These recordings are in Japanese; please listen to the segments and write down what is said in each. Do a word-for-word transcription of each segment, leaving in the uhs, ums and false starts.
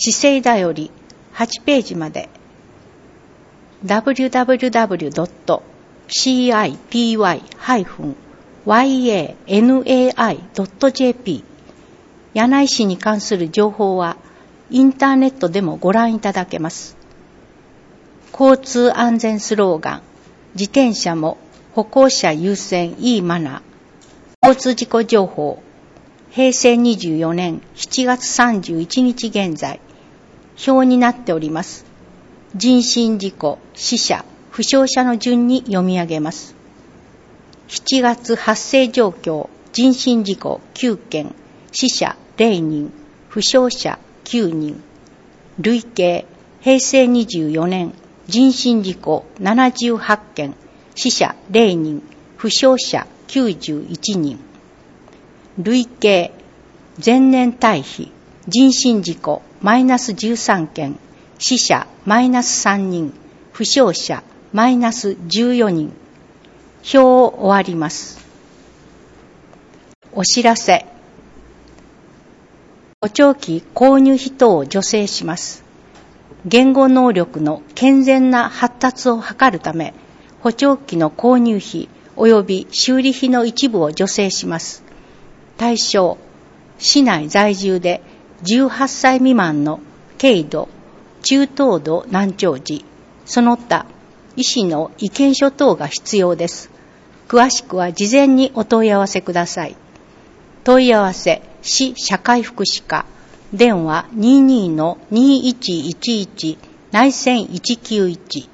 資生だよりはちページまで ダブリューダブリューダブリュードットシーアイピーワイハイフンワイエーエヌエーアイドットジェーピー 柳井市に関する情報はインターネットでもご覧いただけます。交通安全スローガン、自転車も歩行者優先いいマナー。交通事故情報、平成にじゅうよねんしちがつさんじゅういちにち現在、表になっております。人身事故、死者、負傷者の順に読み上げます。しちがつ発生状況、人身事故きゅうけん、死者れいにん、負傷者きゅうにん。累計、平成にじゅうよねん、人身事故ななじゅうはちけん、死者れいにん、負傷者きゅうじゅういちにん。累計、前年対比、人身事故マイナスじゅうさんけん、死者マイナスさんにん、負傷者マイナスじゅうよにん。表を終わります。お知らせ。補聴器購入費等を助成します。言語能力の健全な発達を図るため、補聴器の購入費及び修理費の一部を助成します。対象、市内在住でじゅうはっさい未満の軽度、中等度難聴児、その他、医師の意見書等が必要です。詳しくは事前にお問い合わせください。問い合わせ、市社会福祉課、電話 にじゅうに のにじゅういちいちいち 内線いちきゅういち。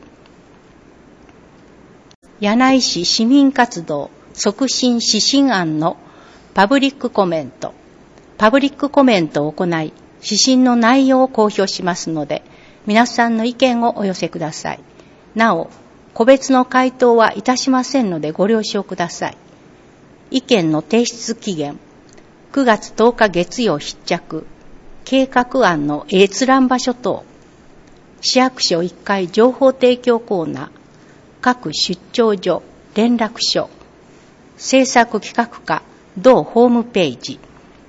柳井市市民活動促進指針案のパブリックコメント。パブリックコメントを行い、指針の内容を公表しますので、皆さんの意見をお寄せください。なお、個別の回答はいたしませんのでご了承ください。意見の提出期限、くがつとおか月曜必着、計画案の閲覧場所等、市役所いっかい情報提供コーナー、各出張所、連絡所、制作企画課、同ホームページ、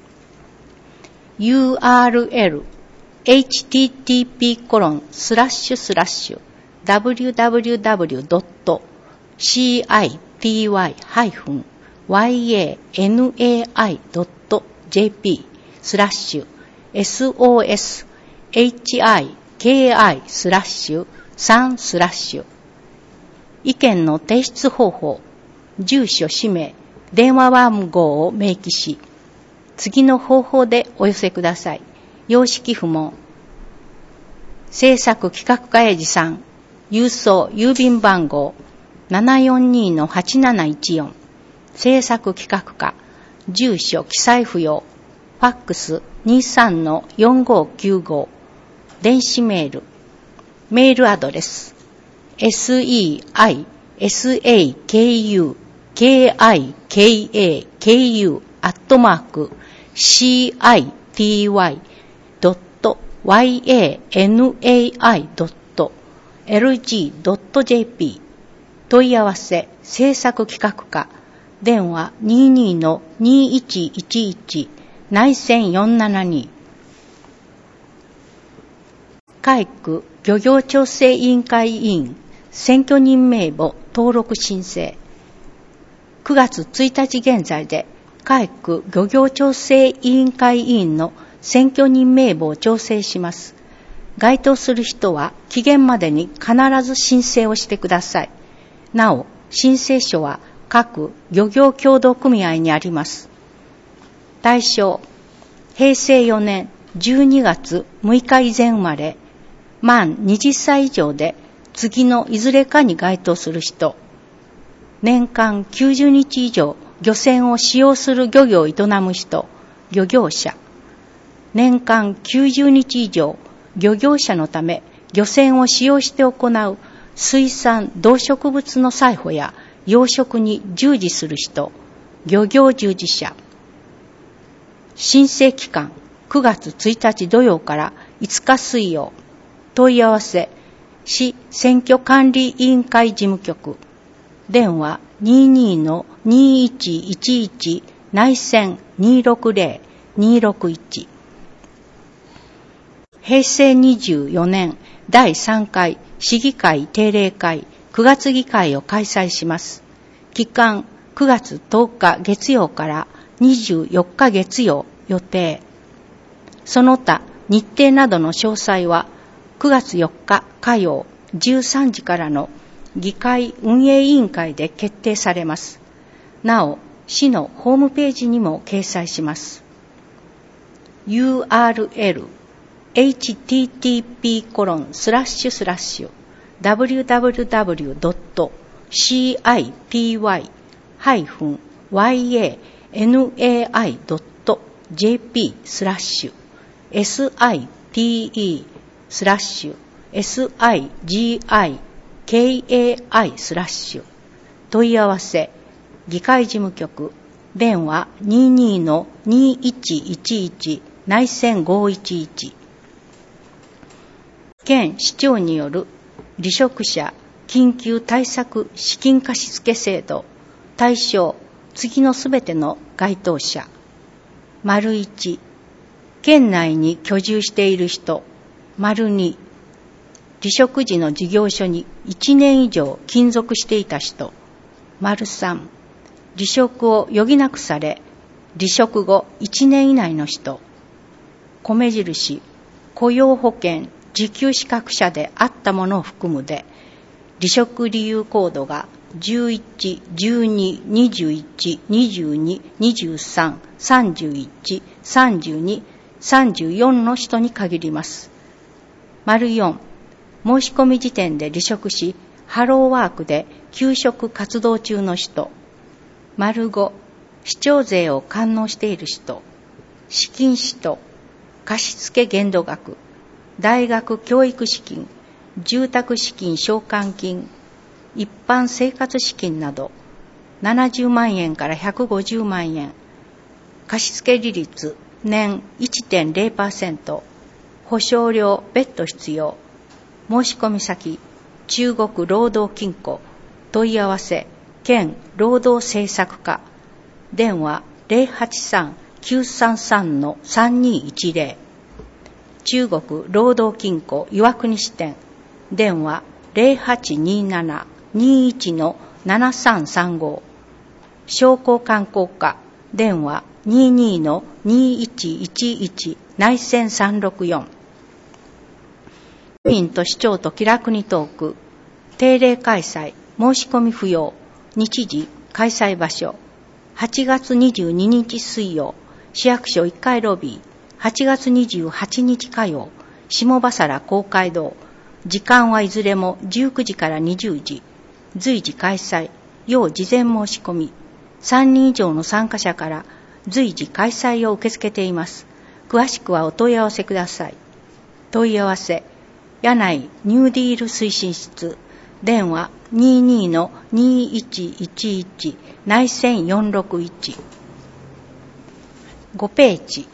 ユーアールエル、エイチティーティーピーコロンスラッシュスラッシュダブリューダブリューダブリュードットシーアイピーワイハイフンワイエーエヌエーアイドットジェーピー スラッシュ エスオーエス エイチアイケーアイ スラッシュさんスラッシュ。意見の提出方法、住所、氏名、電話番号を明記し、次の方法でお寄せください。様式不問。制作企画課英二さん、郵送郵便番号 ななよんに のはちなないちよん。制作企画課、住所記載不要。ファックス にじゅうさんのよんごきゅうご。電子メール。メールアドレス。セサクキアットマーク シーアイピーワイドットワイエーエヌエーアイドットエルジードットジェーピー。問い合わせ制作企画課、電話 にじゅうに のにじゅういちいちいち 内線よんななに。海区漁業調整委員会委員選挙人名簿登録申請。くがつついたち現在で海区漁業調整委員会委員の選挙人名簿を調整します。該当する人は期限までに必ず申請をしてください。なお、申請書は各漁業協同組合にあります。対象、へいせいよねんじゅうにがつむいか以前生まれ、満はたち以上で次のいずれかに該当する人、年間きゅうじゅうにち以上漁船を使用する漁業を営む人、漁業者、年間きゅうじゅうにち以上漁業者のため漁船を使用して行う水産動植物の採捕や養殖に従事する人、漁業従事者。申請期間くがつついたち土曜からいつか水曜。問い合わせ市選挙管理委員会事務局、電話 にじゅうに のにじゅういちいちいち 内線にひゃくろくじゅう にひゃくろくじゅういち。 へいせいにじゅうよねんだいさんかい市議会定例会くがつ議会を開催します。期間くがつとおか月曜からにじゅうよっか月曜予定。その他日程などの詳細はくがつよっか火曜じゅうさんじからの議会運営委員会で決定されます。なお、市のホームページにも掲載します。ユーアールエル エイチティーティーピーコロンスラッシュスラッシュダブリューダブリューダブリュードットシーアイピーワイハイフンワイエーエヌエーアイドットジェーピースラッシュエスアイティーイースラッシュエスアイジーアイケーエーアイスラッシュ問い合わせ議会事務局電話 にじゅうに のにいちいちいち 内線ごいちいち県市長による離職者緊急対策資金貸付制度対象次のすべての該当者丸いち県内に居住している人丸に離職時の事業所にいちねん以上勤続していた人丸さん離職を余儀なくされ離職後いちねん以内の人米印雇用保険受給資格者であったものを含むで離職理由コードがじゅういち、じゅうに、にじゅういち、にじゅうに、にじゅうさん、さんじゅういち、さんじゅうに、さんじゅうよんの人に限ります。丸よん申し込み時点で離職しハローワークで休職活動中の人丸ご市長税を堪能している人資金使途貸付限度額大学教育資金住宅資金償還金一般生活資金などななじゅうまんえんからひゃくごじゅうまんえん貸付利率年 いってんれいパーセント 保証料別途必要申込先中国労働金庫問い合わせ県労働政策課電話 ゼロはちさん きゅうさんさん のさんにいちゼロ中国労働金庫岩国支店電話 ゼロはちになな にいち のななさんさんご商工観光課電話 にじゅうに のにいちいちいち 内線さんろくよん市民と市長と気楽にトーク定例開催申し込み不要日時開催場所はちがつにじゅうににち水曜市役所いっかいロビーはちがつにじゅうはちにち火曜下羽原公会堂時間はいずれもじゅうくじからにじゅうじ随時開催要事前申し込みさんにん以上の参加者から随時開催を受け付けています詳しくはお問い合わせください問い合わせ柳井ニューディール推進室電話 にじゅうに のにいちいちいち 内線よんろくいちごページ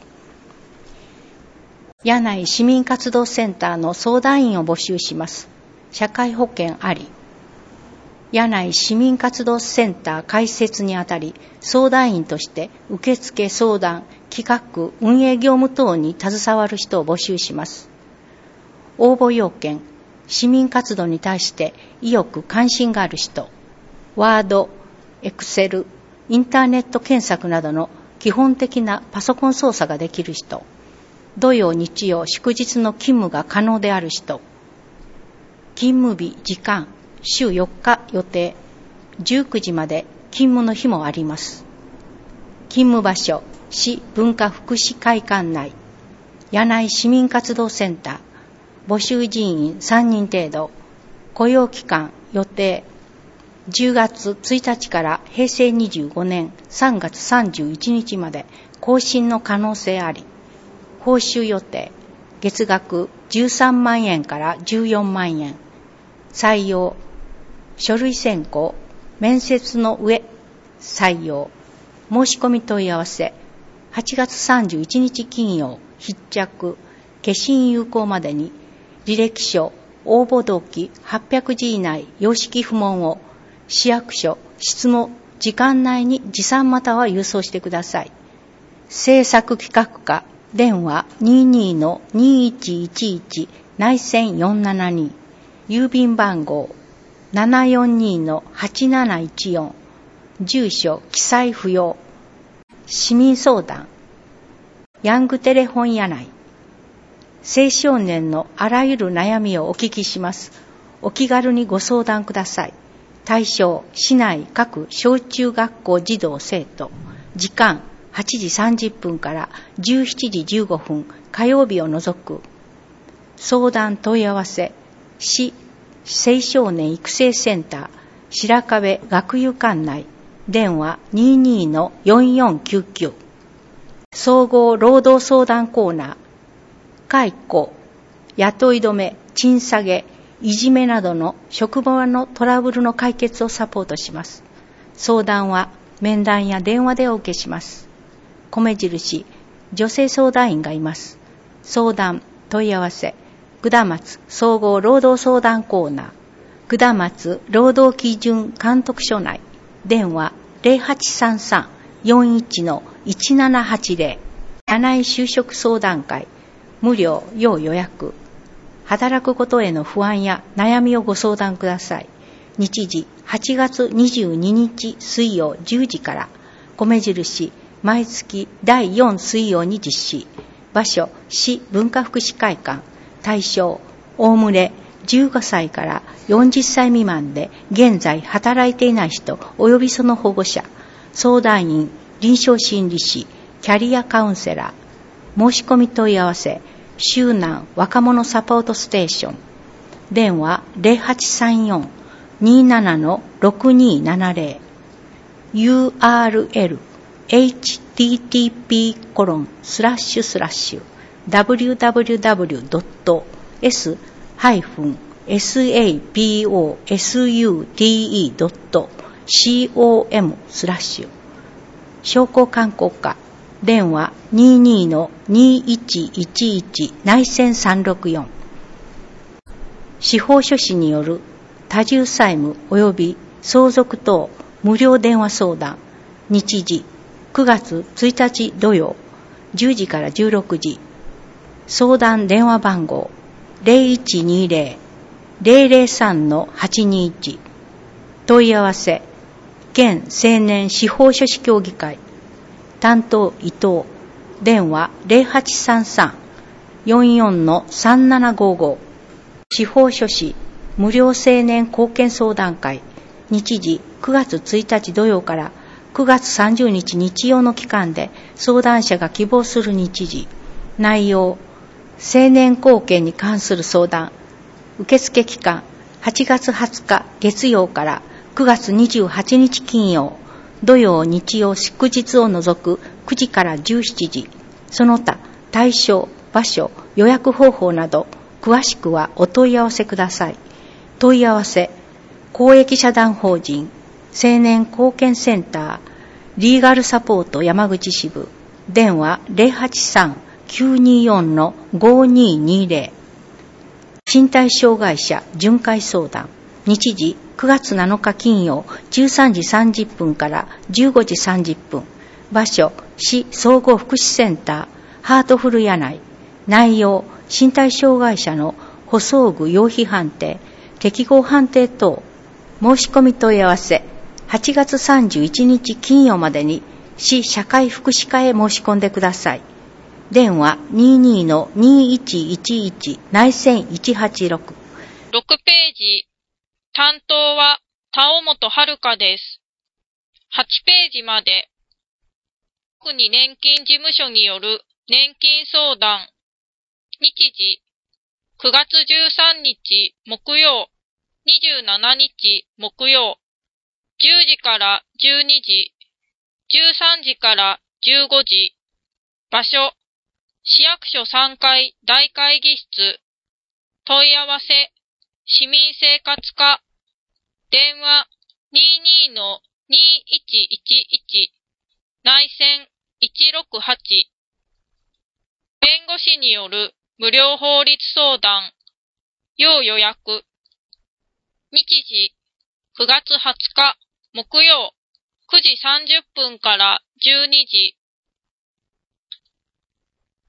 柳井市民活動センターの相談員を募集します社会保険あり柳井市民活動センター開設にあたり相談員として受付相談企画運営業務等に携わる人を募集します応募要件市民活動に対して意欲関心がある人ワード、エクセル、インターネット検索などの基本的なパソコン操作ができる人土曜日曜祝日の勤務が可能である人勤務日時間週よっか予定じゅうくじまで勤務の日もあります勤務場所市文化福祉会館内柳井市民活動センター募集人員さんにん程度雇用期間予定じゅうがつついたちからへいせいにじゅうごねんさんがつさんじゅういちにちまで更新の可能性あり報酬予定月額じゅうさんまんえんからじゅうよんまんえん採用書類選考面接の上採用申し込み問い合わせはちがつさんじゅういちにち金曜必着消印有効までに履歴書応募動機はっぴゃくじ以内様式不問を市役所執務時間内に持参または郵送してください制作企画課電話 にじゅうにのにじゅういちいちいち 内線よんななに、郵便番号 ななよんにのはちなないちよん、住所記載不要。市民相談ヤングテレ本屋内。青少年のあらゆる悩みをお聞きします。お気軽にご相談ください。対象市内各小中学校児童生徒。時間はちじさんじゅっぷんからじゅうしちじじゅうごふん、火曜日を除く。相談問い合わせ市青少年育成センター白壁学友館内。電話 にじゅうにのよんよんきゅうきゅう。総合労働相談コーナー。解雇、雇い止め、賃下げ、いじめなどの職場のトラブルの解決をサポートします。相談は面談や電話でお受けします。米印、女性相談員がいます。相談、問い合わせ、下松総合労働相談コーナー、下松労働基準監督署内。電話 ゼロはちさんさんよんいちのいちななはちゼロ。柳井就職相談会。無料要予約。働くことへの不安や悩みをご相談ください。日時はちがつにじゅうににち水曜じゅうじから。米印毎月だいよん水曜に実施。場所市文化福祉会館。対象おおむねじゅうごさいからよんじゅっさい未満で現在働いていない人及びその保護者。相談員臨床心理士キャリアカウンセラー。申し込み問い合わせ周南若者サポートステーション。電話 ゼロはちさんよんにななのろくにななゼロ。 ユーアールエル エイチティーティーピーコロンスラッシュスラッシュダブリューダブリューダブリュードットエスハイフンエスエーピーオーエスユーティーイードットコムスラッシュ。商工観光課。電話 にじゅうにのにいちいちいち 内線さんろくよん。司法書士による多重債務及び相続等無料電話相談。日時くがつついたち土曜じゅうじからじゅうろくじ。相談電話番号 ゼロいちにゼロ ゼロゼロさんのはちにいち。問い合わせ県青年司法書士協議会。担当伊藤。電話 ゼロはちさんさんよんよんのさんななごご。司法書士無料青年貢献相談会。日時くがつついたち土曜からくがつさんじゅうにち日曜の期間で相談者が希望する日時。内容青年貢献に関する相談。受付期間はちがつはつか月曜からくがつにじゅうはちにち金曜。土曜日曜祝日を除くくじからじゅうしちじ。その他対象場所予約方法など詳しくはお問い合わせください。問い合わせ公益社団法人青年貢献センターリーガルサポート山口支部。電話 ゼロはちさんきゅうによんのごににゼロ。身体障害者巡回相談。日時くがつなのか金曜じゅうさんじさんじゅっぷんからじゅうごじさんじゅっぷん。場所市総合福祉センターハートフル屋内。内容身体障害者の補装具用費判定適合判定等。申し込み問い合わせはちがつさんじゅういちにち金曜までに市社会福祉課へ申し込んでください。電話 にじゅうにのにいちいちいち 内線いちはちろく。 ろくページ担当は田尾本遥です。はちページまで国年金事務所による年金相談。日時くがつじゅうさんにち木曜にじゅうしちにち木曜じゅうじからじゅうにじじゅうさんじからじゅうごじ。場所市役所さんがい大会議室。問い合わせ市民生活課。電話 にじゅうにのにいちいちいち 内線いちろくはち。弁護士による無料法律相談要予約。日時くがつはつか木曜くじさんじゅっぷんからじゅうにじ。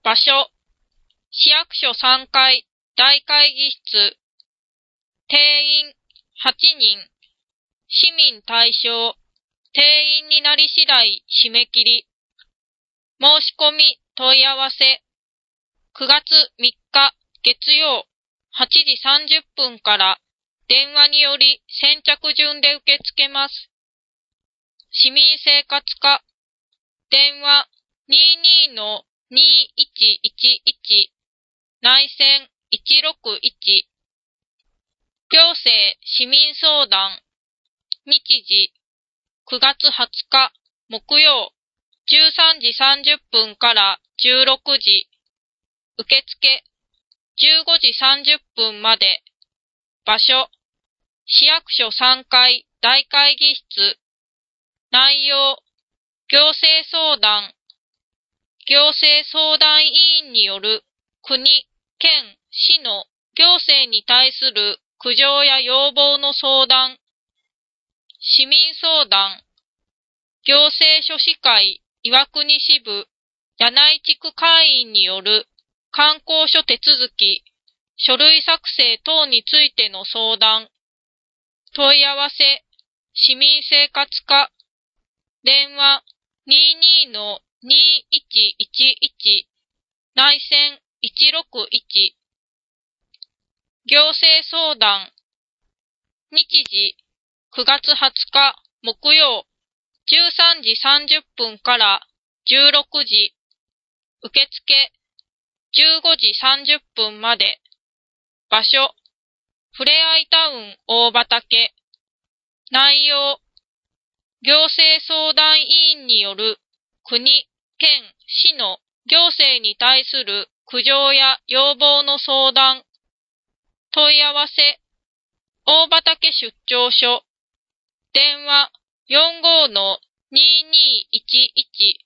場所、市役所さんがい大会議室。定員はちにん。市民対象。定員になり次第締め切り。申し込み問い合わせ。くがつみっか月曜はちじさんじゅっぷんから電話により先着順で受け付けます。市民生活課。電話 にーにーのにーいちいちいち 内線いちろくいち。行政市民相談。日時くがつはつか木曜じゅうさんじさんじゅっぷんからじゅうろくじ。受付じゅうごじさんじゅっぷんまで。場所市役所さんがい大会議室。内容行政相談。行政相談委員による国、県、市の行政に対する苦情や要望の相談。市民相談。行政書士会岩国支部柳井地区会員による観光書手続き、書類作成等についての相談。問い合わせ、市民生活課。電話 にーにーのにーいちいちいち 内線いちろくいち。行政相談。日時くがつはつか木曜じゅうさんじさんじゅっぷんからじゅうろくじ。受付じゅうごじさんじゅっぷんまで。場所ふれあいタウン大畑。内容行政相談委員による国、県、市の行政に対する苦情や要望の相談。問い合わせ大畑出張所。電話よんごーのにーにーいちいち。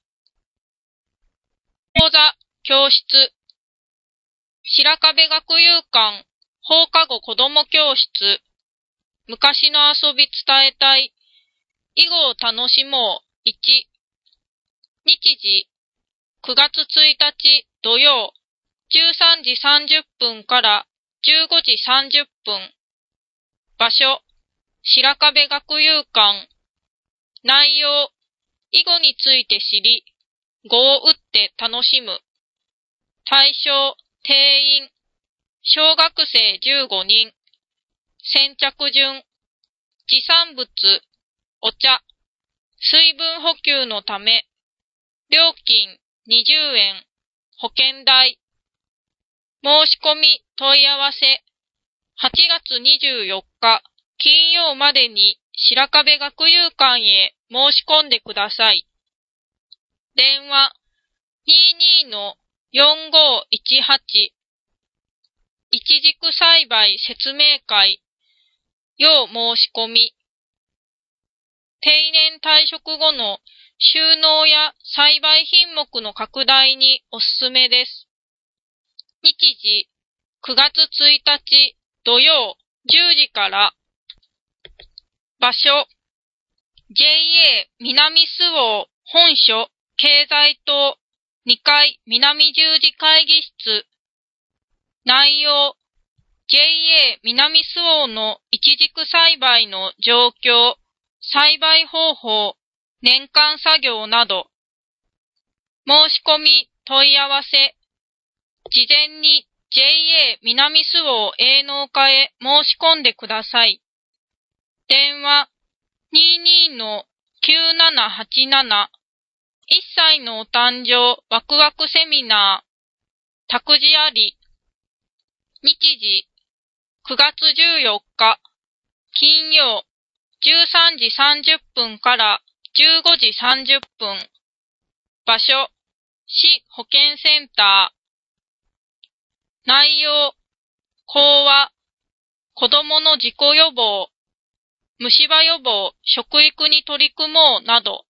講座教室白壁学友館放課後子ども教室。昔の遊び伝えたい。囲碁を楽しもう。いち。日時くがつついたち土曜じゅうさんじさんじゅっぷんからじゅうごじさんじゅっぷん。場所白壁学友館。内容囲碁について知り、碁を打って楽しむ。対象定員小学生じゅうごにん。先着順持参物お茶水分補給のため料金にじゅうえん保険代。申し込み問い合わせはちがつにじゅうよっか金曜までに白壁学友館へ申し込んでください。電話 にーにーのよんごーいちはち。いちじく栽培説明会要申し込み。定年退職後の収納や栽培品目の拡大におすすめです。日時くがつついたち土曜じゅうじから。場所 ジェイエー 南周防本所経済棟にかい南十字会議室。内容 ジェイエー 南周防のいちじく栽培の状況、栽培方法、年間作業など。申し込み問い合わせ事前に ジェイエー 南周防営農課へ申し込んでください。電話 にーにーのきゅうななはちなな。いっさいのお誕生ワクワクセミナー。託児あり。日時くがつじゅうよっか金曜じゅうさんじさんじゅっぷんからじゅうごじさんじゅっぷん。場所市保健センター。内容講話子どもの事故予防、虫歯予防、食育に取り組もうなど。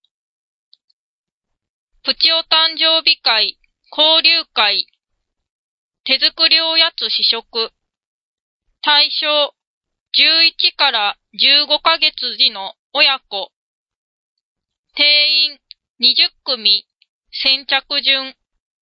プチお誕生日会、交流会。手作りおやつ試食。対象じゅういちからじゅうごかげつ児の親子。定員にじゅっくみ。先着順。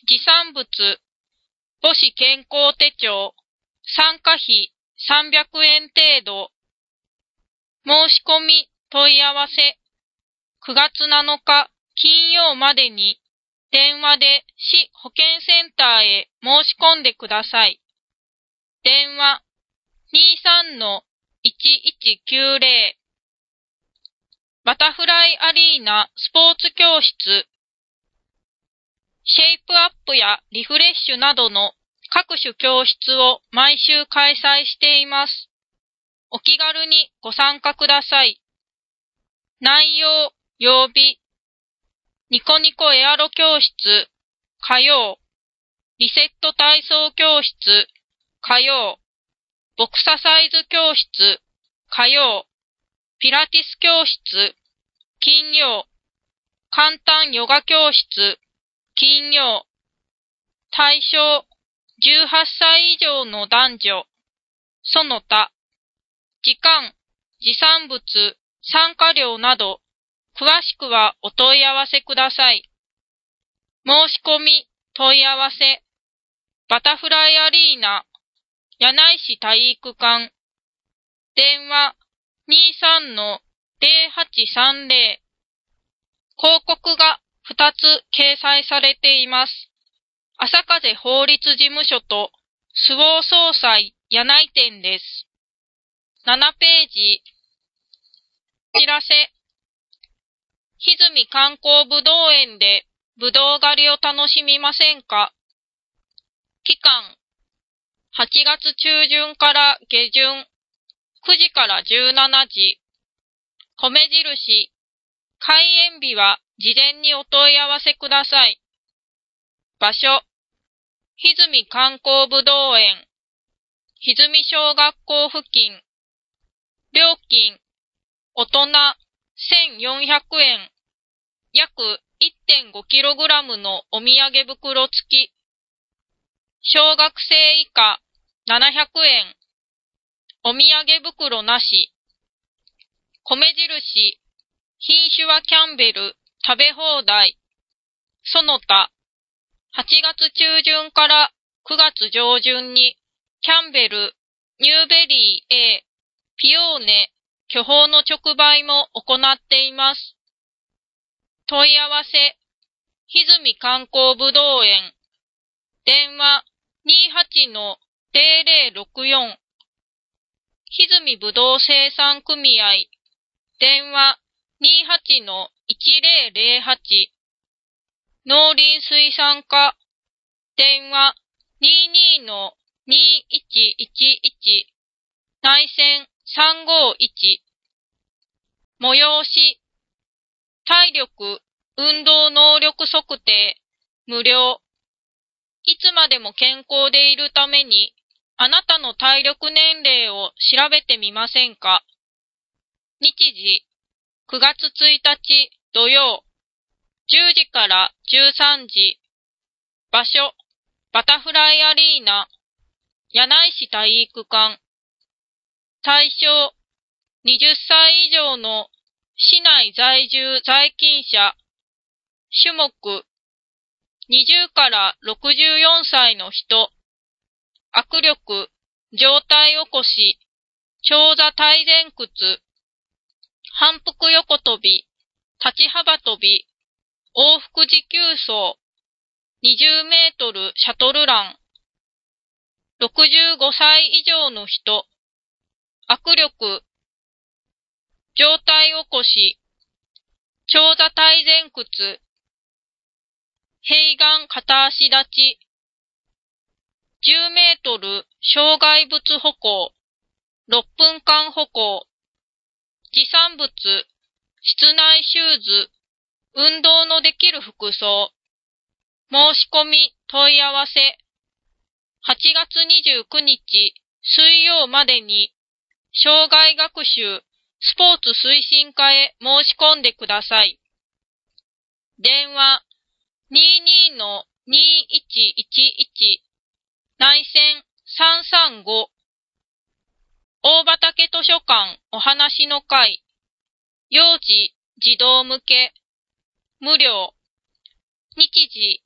持参物、母子健康手帳、参加費さんびゃくえん程度。申し込み問い合わせ、くがつなのか金曜までに電話で市保健センターへ申し込んでください。電話 にさんのいちいちきゅうゼロ。バタフライアリーナスポーツ教室、シェイプアップやリフレッシュなどの各種教室を毎週開催しています。お気軽にご参加ください。内容、曜日、ニコニコエアロ教室、火曜、リセット体操教室、火曜、ボクササイズ教室、火曜、ピラティス教室、金曜、簡単ヨガ教室、金曜、対象、じゅうはっさい以上の男女、その他、時間、持参物、参加料など、詳しくはお問い合わせください。申し込み、問い合わせ、バタフライアリーナ、柳井市体育館、電話 にさんのゼロはちさんゼロ。広告がふたつ掲載されています。朝風法律事務所と周防総裁柳井店です。ななページ。お知らせ。ひずみ観光ぶどう園でぶどう狩りを楽しみませんか？期間、はちがつ中旬から下旬、くじからじゅうしちじ。米印、開園日は事前にお問い合わせください。場所、ひずみ観光ぶどう園、ひずみ小学校付近。料金、大人せんよんひゃくえん、約 いってんごキログラム のお土産袋付き。小学生以下ななひゃくえん、お土産袋なし。米印、品種はキャンベル、食べ放題。その他、はちがつ中旬からくがつ上旬に、キャンベル、ニューベリー A、ピオーネ、巨峰の直売も行っています。問い合わせ、ひずみ観光ぶどう園。電話 にはちのゼロゼロろくよん。ひずみぶどう生産組合。電話 にはちのいちゼロゼロはち。農林水産課。電話 ににのにいちいちいち。内線さんごいち。催し。体力、運動能力測定、無料。いつまでも健康でいるために、あなたの体力年齢を調べてみませんか？日時、くがつついたち土曜、じゅうじからじゅうさんじ。場所、バタフライアリーナ、柳井市体育館。対象、はたち以上の市内在住在勤者。種目、にじゅうからろくじゅうよんさいの人。握力、上体起こし、長座体前屈。反復横跳び、立ち幅跳び、往復持久走。にじゅうメートルシャトルラン。ろくじゅうごさい以上の人。握力、上体起こし、長座体前屈。平眼片足立ち。じゅうメートル障害物歩行。ろっぷんかん歩行。持参物、室内シューズ、運動のできる服装。申し込み、問い合わせ。はちがつにじゅうくにち水曜までに、障害学習、スポーツ推進課へ申し込んでください。電話 ににのにいちいちいち。内線さんさんご。大畑図書館お話の会。幼児、児童向け。無料。日時、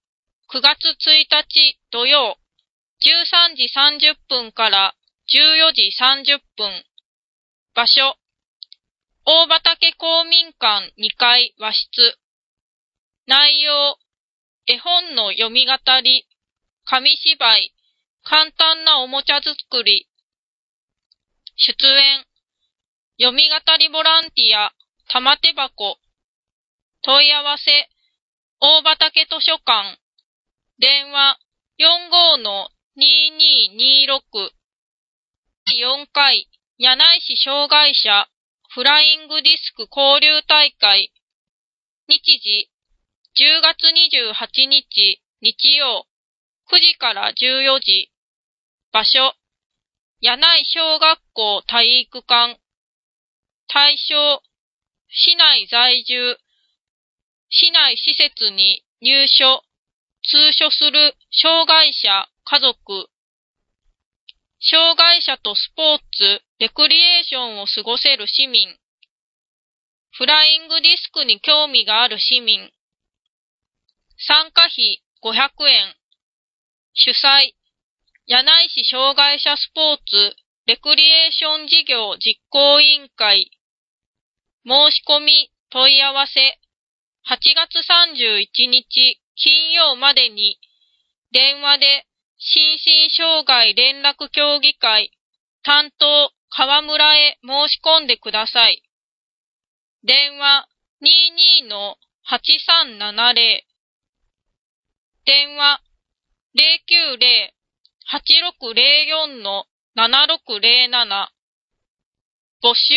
くがつついたち土曜、じゅうさんじさんじゅっぷんからじゅうよじさんじゅっぷん。場所、大畑公民館にかい和室。内容、絵本の読み語り、紙芝居、簡単なおもちゃ作り。出演、読み語りボランティア、玉手箱。問い合わせ、大畑図書館。電話、よんごーのにーにーにーろく。よんかい、柳井市障害者フライングディスク交流大会。日時、じゅうがつにじゅうはちにち日曜、くじからじゅうよじ。場所、柳井小学校体育館。対象、市内在住、市内施設に入所、通所する障害者家族。障害者とスポーツ、レクリエーションを過ごせる市民。フライングディスクに興味がある市民。参加費ごひゃくえん。主催、柳井市障害者スポーツ、レクリエーション事業実行委員会。申し込み、問い合わせ、はちがつさんじゅういちにち金曜までに、電話で、心身障害連絡協議会、担当、川村へ申し込んでください。電話、にーにーのはちさんななぜろ。電話、ゼロきゅうゼロ はちろくゼロよんのななろくゼロなな。募集、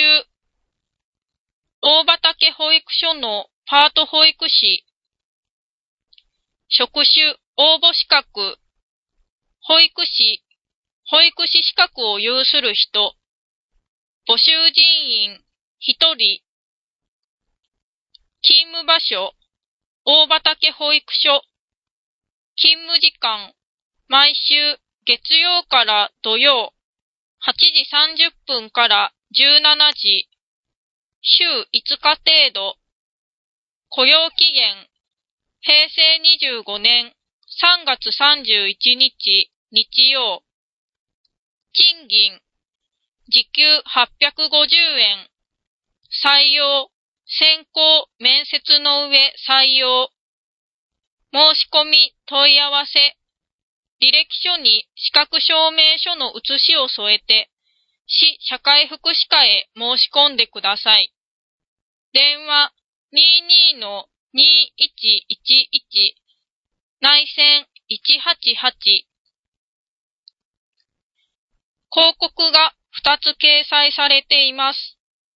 大畑保育所のパート保育士。職種、応募資格。保育士、保育士資格を有する人。募集人員、ひとり。勤務場所、大畑保育所。勤務時間、毎週月曜から土曜、はちじさんじゅっぷんからじゅうしちじ。週いつか程度。雇用期限、へいせいにじゅうごねんさんがつさんじゅういちにち日曜。賃金、時給はっぴゃくごじゅうえん。採用、選考、面接の上採用。申し込み、問い合わせ。履歴書に資格証明書の写しを添えて、市社会福祉課へ申し込んでください。電話、にーにーのにーいちいちいち、内線いちはちはち。広告がふたつ掲載されています。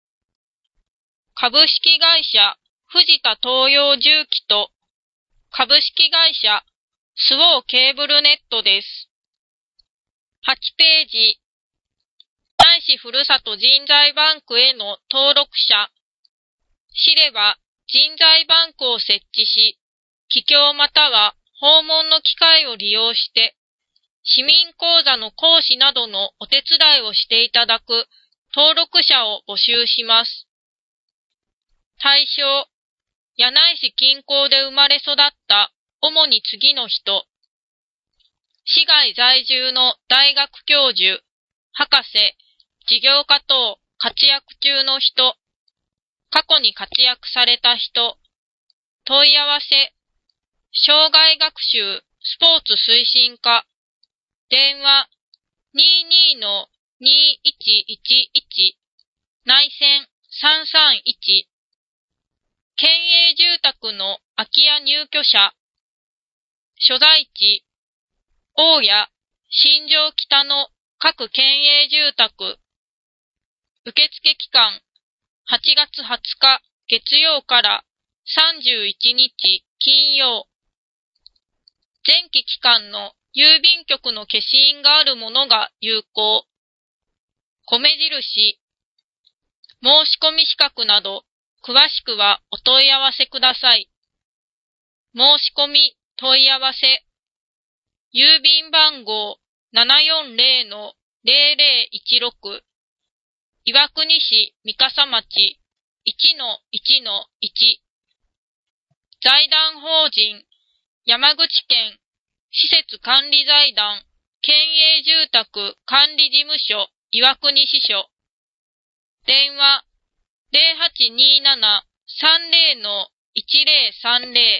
株式会社藤田東洋重機と株式会社スウォーケーブルネットです。はちページ、柳井市ふるさと人材バンクへの登録者。市では人材バンクを設置し、帰郷または訪問の機会を利用して、市民講座の講師などのお手伝いをしていただく登録者を募集します。対象、柳井市近郊で生まれ育った主に次の人。市外在住の大学教授、博士、事業家等活躍中の人。過去に活躍された人。問い合わせ、障害学習スポーツ推進課。電話、にーにーのにーいちいちいち、内線さんさんいち。県営住宅の空き家入居者。所在地、大谷、新庄北の各県営住宅。受付期間、はちがつはつか月曜からさんじゅういちにち金曜。前期期間の郵便局の消印があるものが有効。米印、申し込み資格など、詳しくはお問い合わせください。申し込み、問い合わせ。郵便番号 ななよんゼロのゼロゼロいちろく。岩国市三笠町 いちのいちのいち。財団法人山口県施設管理財団県営住宅管理事務所岩国支所電話 ゼロはちにーなな さんゼロ いちゼロさんゼロ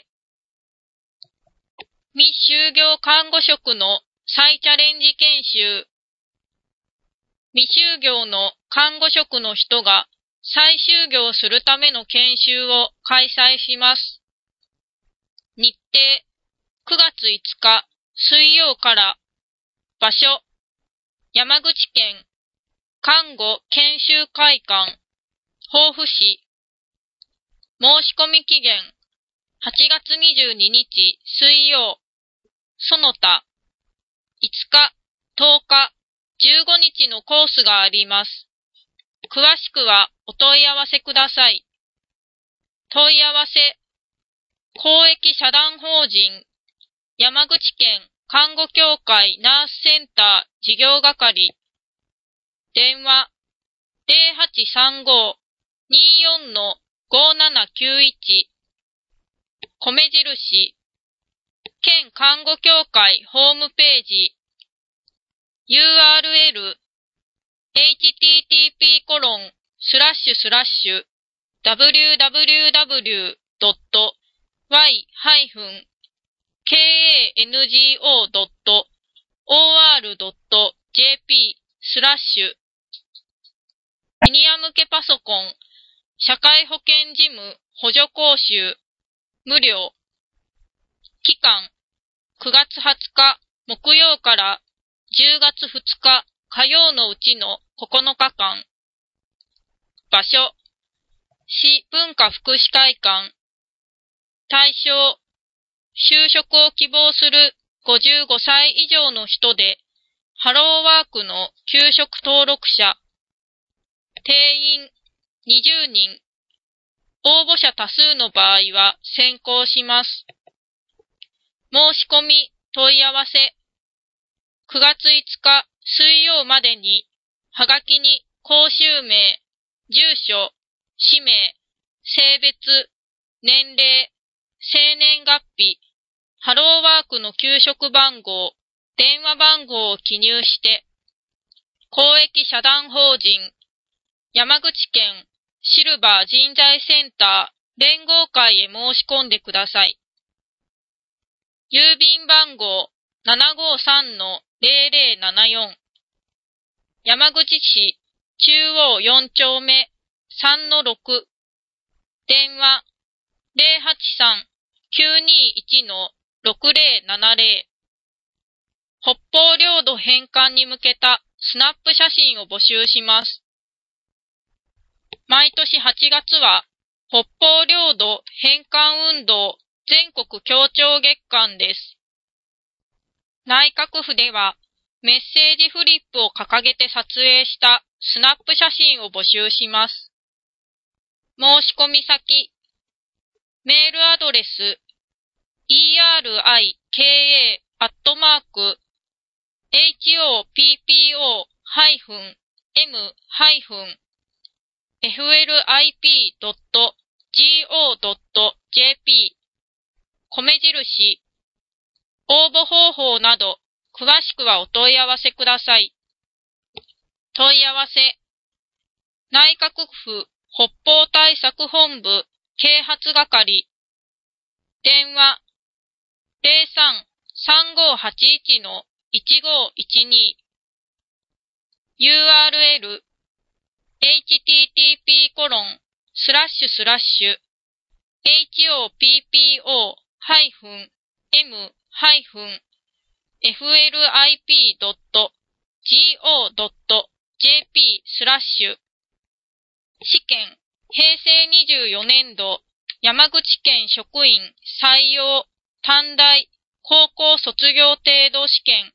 未就業看護職の再チャレンジ研修未就業の看護職の人が再就業するための研修を開催します。日程くがついつか水曜から場所山口県看護研修会館防府市申し込み期限はちがつにじゅうににち水曜その他いつかとおかじゅうごにちのコースがあります。詳しくはお問い合わせください。問い合わせ公益社団法人山口県看護協会ナースセンター事業係電話 ゼロはちさんご にーよん ごーななきゅういち米印県看護協会ホームページ ユーアールエル エイチティーティーピーコロンスラッシュスラッシュ ダブリューダブリューダブリュードットワイハイフンケーエーエヌジーオードットオーアールドットジェーピー スラッシュシニア向けパソコン社会保険事務補助講習無料期間くがつはつか木曜からじゅうがつふつか火曜のうちのここのかかん場所市文化福祉会館対象就職を希望するごじゅうごさい以上の人でハローワークの求職登録者定員にじゅうにん応募者多数の場合は選考します。申し込み問い合わせくがついつか水曜までにはがきに講習名、住所、氏名、性別、年齢、生年月日、ハローワークの給食番号、電話番号を記入して公益社団法人山口県シルバー人材センター連合会へ申し込んでください。郵便番号 ななごさんのゼロゼロななよん 山口市中央よん丁目 さんのろく 電話 ゼロはちさん きゅうにいち ろくゼロななゼロ 北方領土返還に向けたスナップ写真を募集します。毎年はちがつは北方領土返還運動全国協調月間です。内閣府ではメッセージフリップを掲げて撮影したスナップ写真を募集します。申し込み先、メールアドレス、イーアールアイケーエー アットマーク、エイチオーピーピーオー ハイフン エム ハイフン エフエルアイピー ドット ジーオー ドット ジェーピー 米印応募方法など詳しくはお問い合わせください。問い合わせ内閣府北方対策本部啓発係電話 ゼロさん さんごはちいち いちごいちに ユーアールエル エイチティーティーピーコロンスラッシュスラッシュ エイチオーピーピーオー ハイフン エム ハイフン エフエルアイピー ドット ジーオー ドット ジェーピー スラッシュ試験平成にじゅうよねんど山口県職員採用短大高校卒業程度試験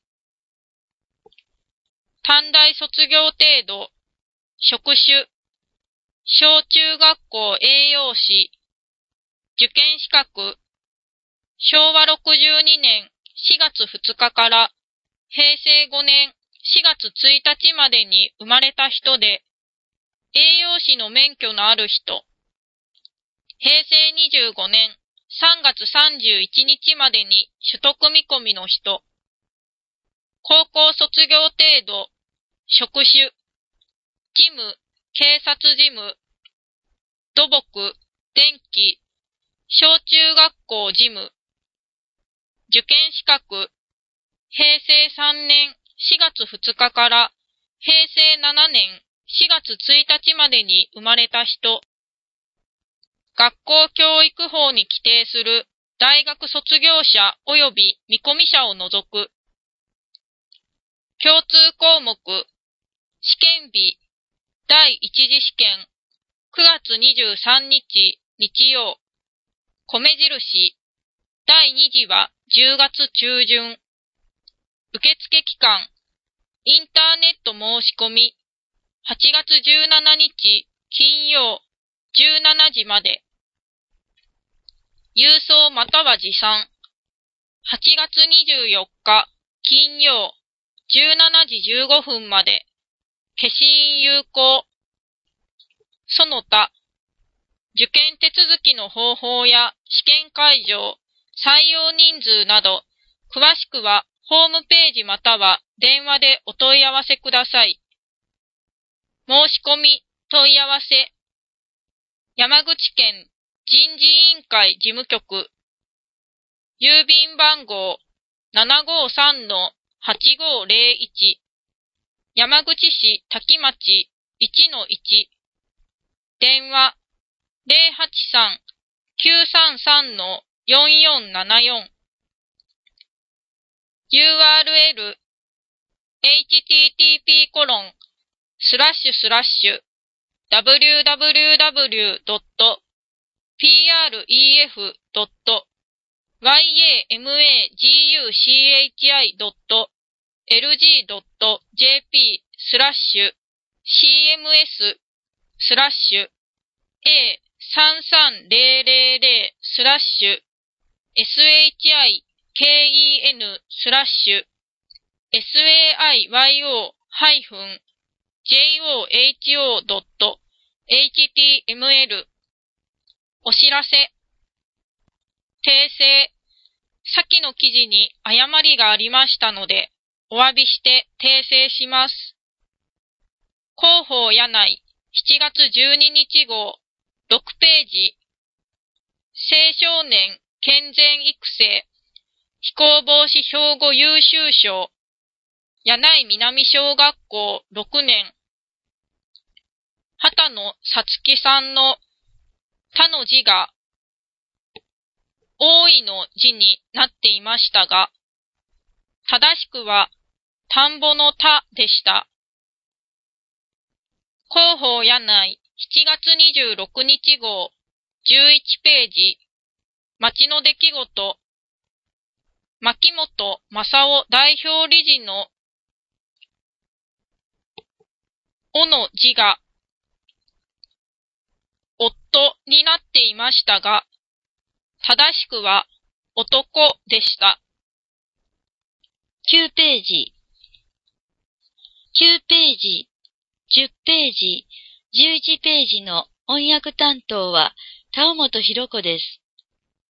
短大卒業程度職種小中学校栄養士受験資格しょうわろくじゅうにねんしがつふつかからへいせいごねんしがつついたちまでに生まれた人で栄養士の免許のある人、平成にじゅうごねんさんがつさんじゅういちにちまでに取得見込みの人。高校卒業程度、職種、事務、警察事務、土木、電気、小中学校事務、受験資格、へいせいさんねんしがつふつかからへいせいななねんしがつついたちまでに生まれた人、学校教育法に規定する大学卒業者及び見込み者を除く。共通項目、試験日、だいいち次試験、くがつにじゅうさんにち日曜、米印、だいに次はじゅうがつちゅうじゅん。受付期間、インターネット申し込み、はちがつじゅうしちにち金曜、じゅうしちじまで。郵送または持参、はちがつにじゅうよっか金曜、じゅうしちじじゅうごふんまで。消印有効。その他、受験手続きの方法や試験会場、採用人数など、詳しくはホームページまたは電話でお問い合わせください。申し込み、問い合わせ。山口県人事委員会事務局。郵便番号 ななごーさんのはちごーぜろいち。山口市多喜町 いちのいち。電話 ゼロはちさん きゅうさんさんのよんよんななよん。ユーアールエル エイチティーティーピーコロンスラッシュスラッシュ ダブリューダブリューダブリュードットピーアールイーエフドットワイエーエムエージーユーシーエイチアイドットエルジードットジェーピースラッシュ シーエムエス スラッシュ エーさんさんぜろぜろぜろ スラッシュ エスエイチアイケーイーエヌ スラッシュ エスエーアイワイオー ハイフン ジェイオーエイチオー ドット エイチティーエムエル お知らせ訂正先の記事に誤りがありましたのでお詫びして訂正します。広報柳井しちがつじゅうににち号ろくページ青少年健全育成非行防止兵庫優秀賞柳井南小学校ろくねん畑野さつきさんの他の字が多いの字になっていましたが、正しくは田んぼの田でした。広報柳井しちがつにじゅうろくにち号じゅういちページ町の出来事牧本正夫代表理事のおの字が夫になっていましたが、正しくは男でした。 きゅうページ、きゅうページ、じゅっページ、じゅういちページの翻訳担当は田尾本博子です。